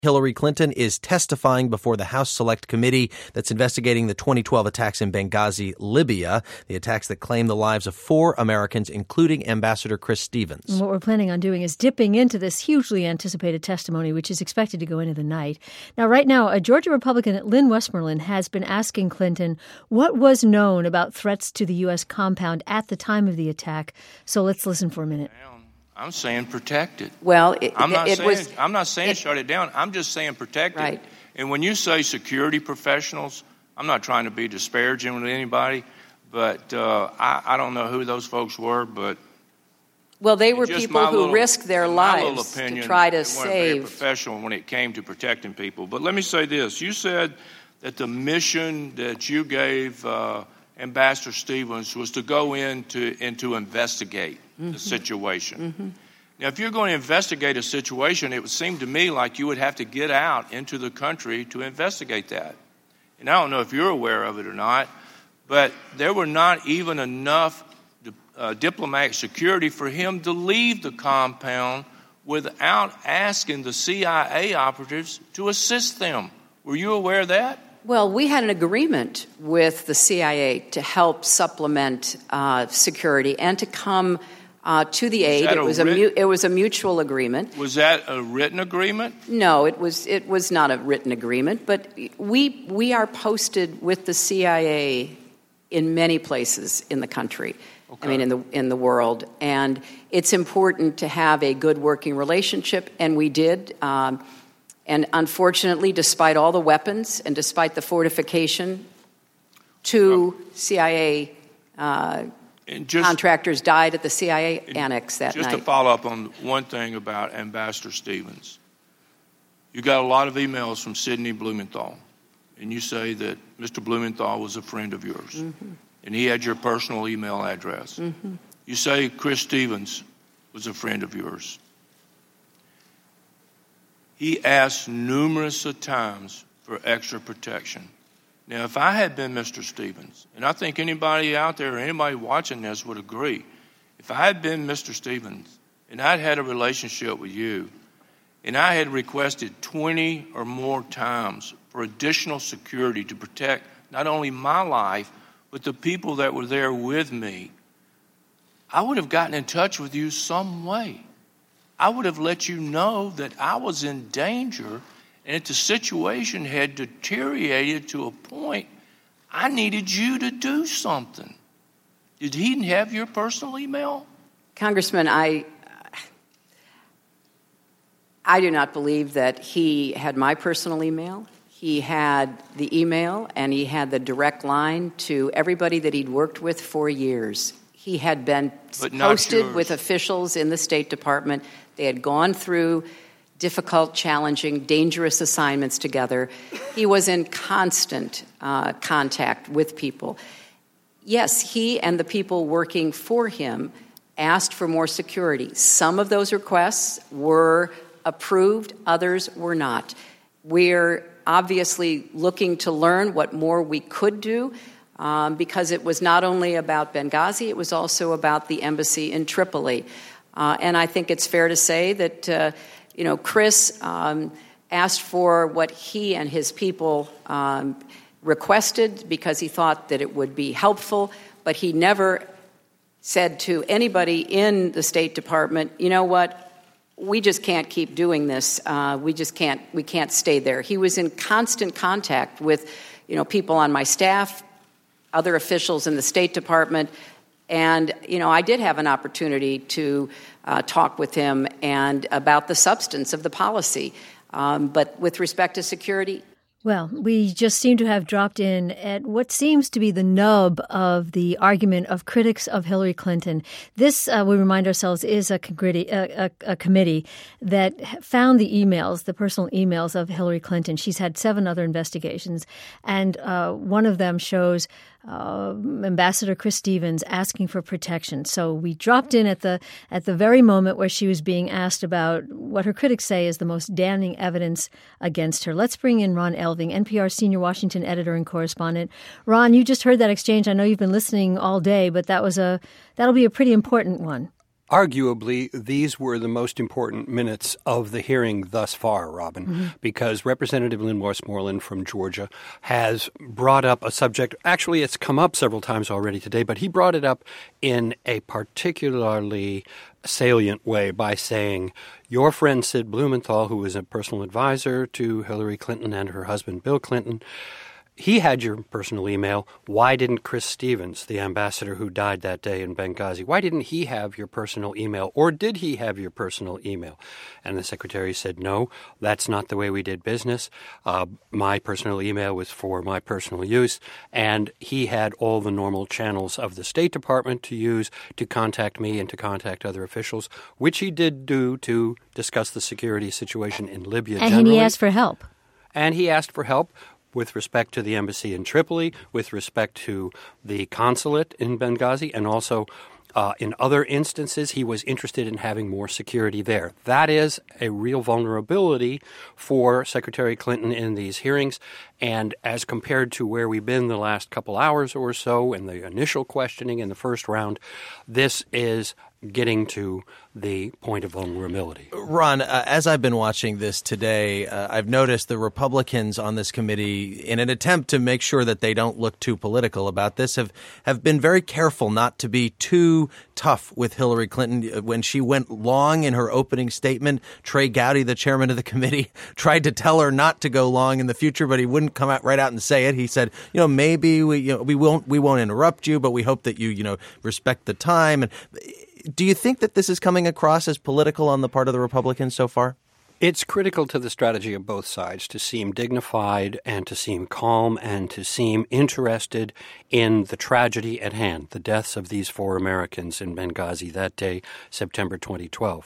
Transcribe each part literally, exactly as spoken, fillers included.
Hillary Clinton is testifying before the House Select Committee that's investigating the twenty twelve attacks in Benghazi, Libya, the attacks that claimed the lives of four Americans, including Ambassador Chris Stevens. And what we're planning on doing is dipping into this hugely anticipated testimony, which is expected to go into the night. Now, right now, a Georgia Republican, Lynn Westmoreland, has been asking Clinton what was known about threats to the U S compound at the time of the attack. So let's listen for a minute. I'm saying protect it. Well, it, I'm not it saying, was. I'm not saying it, shut it down. I'm just saying protect right. it. And when you say security professionals, I'm not trying to be disparaging with anybody, but uh, I, I don't know who those folks were, but well, they were people who little, risked their lives opinion, to try to they save. Weren't very professional when it came to protecting people. But let me say this: you said that the mission that you gave uh, Ambassador Stevens was to go in to, and to investigate mm-hmm. the situation. Mm-hmm. Now, if you're going to investigate a situation, it would seem to me like you would have to get out into the country to investigate that. And I don't know if you're aware of it or not, but there were not even enough uh, diplomatic security for him to leave the compound without asking the C I A operatives to assist them. Were you aware of that? Well, we had an agreement with the C I A to help supplement uh, security and to come uh, to the aid. It was a, writ- a mu- it was a mutual agreement. Was that a written agreement? No, it was it was not a written agreement. But we we are posted with the C I A in many places in the country. Okay. I mean, in the in the world, and it's important to have a good working relationship, and we did. Um, And unfortunately, despite all the weapons and despite the fortification, two C I A uh, just, contractors died at the C I A annex that just night. Just to follow up on one thing about Ambassador Stevens, you got a lot of emails from Sidney Blumenthal, and you say that Mister Blumenthal was a friend of yours, mm-hmm. and he had your personal email address. Mm-hmm. You say Chris Stevens was a friend of yours. He asked numerous times for extra protection. Now, if I had been Mister Stevens, and I think anybody out there or anybody watching this would agree, if I had been Mister Stevens and I'd had a relationship with you and I had requested twenty or more times for additional security to protect not only my life, but the people that were there with me, I would have gotten in touch with you some way. I would have let you know that I was in danger and that the situation had deteriorated to a point I needed you to do something. Did he have your personal email? Congressman, I I do not believe that he had my personal email. He had the email and he had the direct line to everybody that he'd worked with for years. He had been posted with officials in the State Department. They had gone through difficult, challenging, dangerous assignments together. He was in constant uh, contact with people. Yes, he and the people working for him asked for more security. Some of those requests were approved, others were not. We're obviously looking to learn what more we could do. Um, because it was not only about Benghazi, it was also about the embassy in Tripoli. Uh, and I think it's fair to say that, uh, you know, Chris um, asked for what he and his people um, requested because he thought that it would be helpful, but he never said to anybody in the State Department, you know what, we just can't keep doing this. Uh, we just can't, we can't stay there. He was in constant contact with, you know, people on my staff, other officials in the State Department. And, you know, I did have an opportunity to uh, talk with him and about the substance of the policy. Um, but with respect to security, well, we just seem to have dropped in at what seems to be the nub of the argument of critics of Hillary Clinton. This, uh, we remind ourselves, is a, committee, a, a, a committee that found the emails, the personal emails of Hillary Clinton. She's had seven other investigations, and uh, one of them shows Uh, Ambassador Chris Stevens asking for protection. So we dropped in at the at the very moment where she was being asked about what her critics say is the most damning evidence against her. Let's bring in Ron Elving, N P R senior Washington editor and correspondent. Ron, you just heard that exchange. I know you've been listening all day, but that was a that'll be a pretty important one. Arguably, these were the most important minutes of the hearing thus far, Robin, mm-hmm. because Representative Lynn Westmoreland from Georgia has brought up a subject. Actually, it's come up several times already today, but he brought it up in a particularly salient way by saying, your friend Sid Blumenthal, who was a personal advisor to Hillary Clinton and her husband Bill Clinton, he had your personal email. Why didn't Chris Stevens, the ambassador who died that day in Benghazi, why didn't he have your personal email? Or did he have your personal email? And the secretary said, no, that's not the way we did business. Uh, my personal email was for my personal use. And he had all the normal channels of the State Department to use to contact me and to contact other officials, which he did do to discuss the security situation in Libya and generally. And he asked for help. And he asked for help. With respect to the embassy in Tripoli, with respect to the consulate in Benghazi, and also uh, in other instances, he was interested in having more security there. That is a real vulnerability for Secretary Clinton in these hearings. And as compared to where we've been the last couple hours or so in the initial questioning in the first round, this is getting to the point of vulnerability. Ron, uh, as I've been watching this today, uh, I've noticed the Republicans on this committee, in an attempt to make sure that they don't look too political about this, have, have been very careful not to be too tough with Hillary Clinton. When she went long in her opening statement, Trey Gowdy, the chairman of the committee, tried to tell her not to go long in the future, but he wouldn't come out right out and say it. He said, you know, maybe we, you know, we won't we won't interrupt you, but we hope that you, you know, respect the time. And do you think that this is coming across as political on the part of the Republicans so far? It's critical to the strategy of both sides to seem dignified and to seem calm and to seem interested in the tragedy at hand, the deaths of these four Americans in Benghazi that day, September twenty twelve.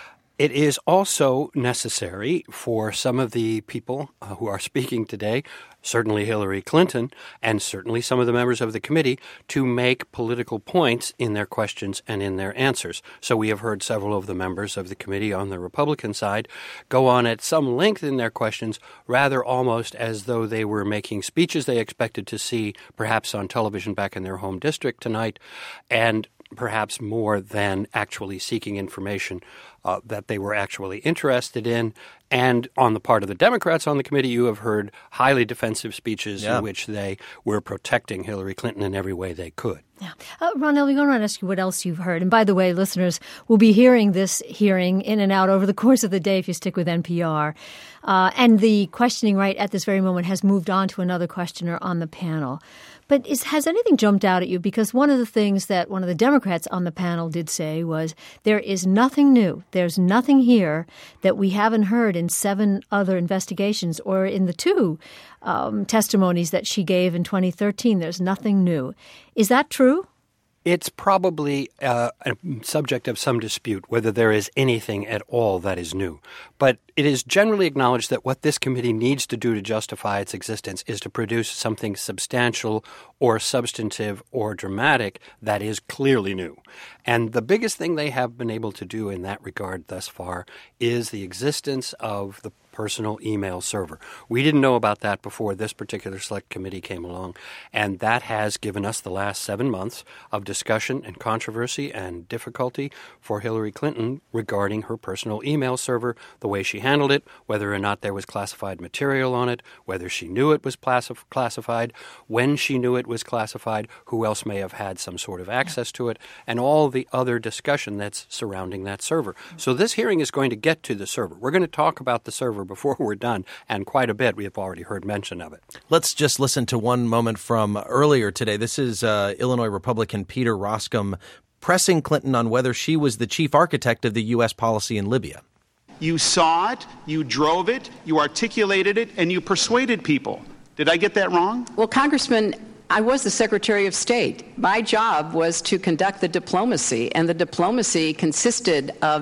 It is also necessary for some of the people uh, who are speaking today, certainly Hillary Clinton, and certainly some of the members of the committee, to make political points in their questions and in their answers. So we have heard several of the members of the committee on the Republican side go on at some length in their questions, rather almost as though they were making speeches they expected to see perhaps on television back in their home district tonight, and perhaps more than actually seeking information uh, that they were actually interested in. And on the part of the Democrats on the committee, you have heard highly defensive speeches yeah. in which they were protecting Hillary Clinton in every way they could. Yeah. Uh, Ronell, we're going to ask you what else you've heard. And by the way, listeners, we'll be hearing this hearing in and out over the course of the day if you stick with N P R. Uh, and the questioning right at this very moment has moved on to another questioner on the panel. But is, has anything jumped out at you? Because one of the things that one of the Democrats on the panel did say was there is nothing new. There's nothing here that we haven't heard in seven other investigations or in the two um, testimonies that she gave in twenty thirteen. There's nothing new. Is that true? It's probably uh, a subject of some dispute whether there is anything at all that is new. But it is generally acknowledged that what this committee needs to do to justify its existence is to produce something substantial or substantive or dramatic that is clearly new. And the biggest thing they have been able to do in that regard thus far is the existence of the personal email server. We didn't know about that before this particular select committee came along, and that has given us the last seven months of discussion and controversy and difficulty for Hillary Clinton regarding her personal email server, the way she handled it, whether or not there was classified material on it, whether she knew it was classified, when she knew it was classified, who else may have had some sort of access to it, and all the other discussion that's surrounding that server. So this hearing is going to get to the server. We're going to talk about the server before we're done, and quite a bit we have already heard mention of it. Let's just listen to one moment from earlier today. This is uh, Illinois Republican Peter Roskam pressing Clinton on whether she was the chief architect of the U S policy in Libya. You saw it, you drove it, you articulated it, and you persuaded people. Did I get that wrong? Well, Congressman, I was the Secretary of State. My job was to conduct the diplomacy, and the diplomacy consisted of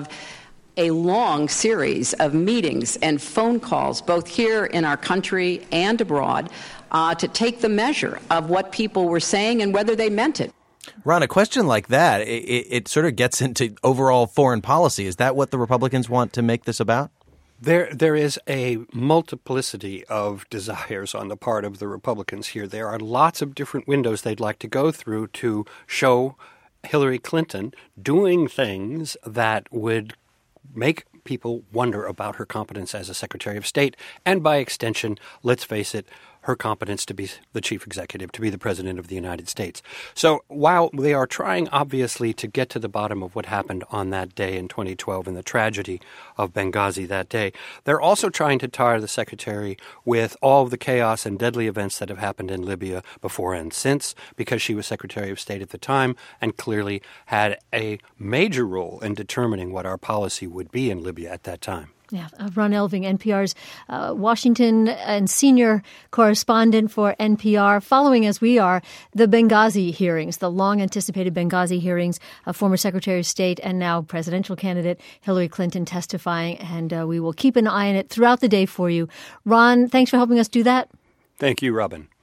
a long series of meetings and phone calls, both here in our country and abroad, uh, to take the measure of what people were saying and whether they meant it. Ron, a question like that, it, it sort of gets into overall foreign policy. Is that what the Republicans want to make this about? There, there is a multiplicity of desires on the part of the Republicans here. There are lots of different windows they'd like to go through to show Hillary Clinton doing things that would make people wonder about her competence as a Secretary of State, and by extension, let's face it, her competence to be the chief executive, to be the president of the United States. So while they are trying, obviously, to get to the bottom of what happened on that day in twenty twelve and the tragedy of Benghazi that day, they're also trying to tar the secretary with all of the chaos and deadly events that have happened in Libya before and since, because she was Secretary of State at the time and clearly had a major role in determining what our policy would be in Libya at that time. Yeah, uh, Ron Elving, N P R's uh, Washington and senior correspondent for N P R, following, as we are, the Benghazi hearings, the long-anticipated Benghazi hearings of former Secretary of State and now presidential candidate Hillary Clinton testifying, and uh, we will keep an eye on it throughout the day for you. Ron, thanks for helping us do that. Thank you, Robin.